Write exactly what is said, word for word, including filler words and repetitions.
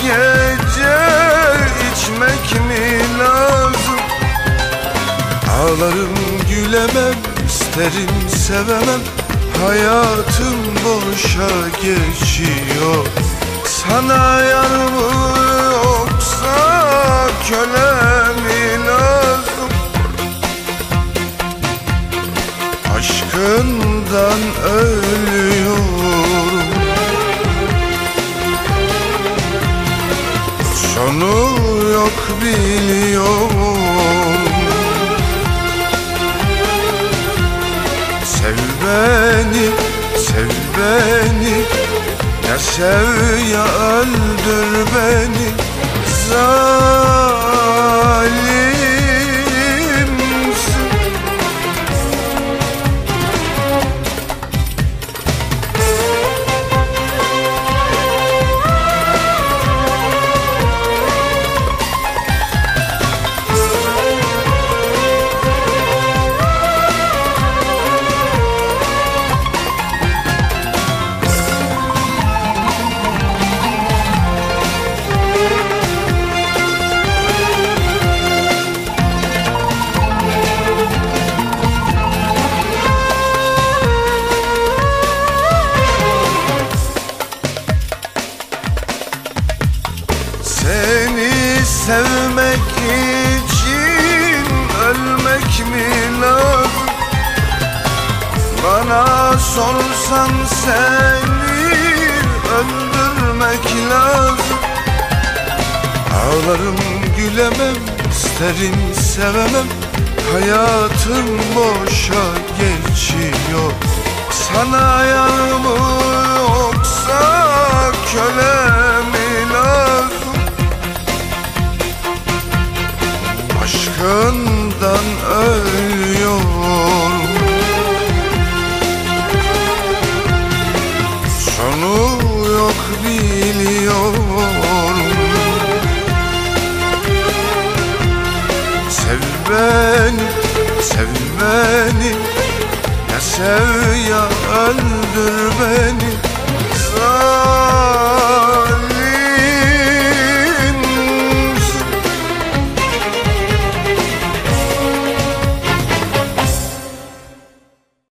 gece içmek mi lazım? Ağlarım gülemem, isterim sevemem, hayatım boşa geçiyor. Sana yar mı yoksa köle mi lazım? Aşkından ölüyorum, sonu yok biliyorum. Sev beni, sev beni, ya sev ya öldür beni. Zalimsin. Seni sevmek için ölmek mi lazım? Bana sorsan seni öldürmek lazım. Ağlarım gülemem, isterim sevemem, hayatım boşa geçiyor. Sana yar mı yoksa köle mi lazım? Aşkından ölüyorum, sonu yok biliyorum. Sev beni, sev beni, ya sev ya öldür beni.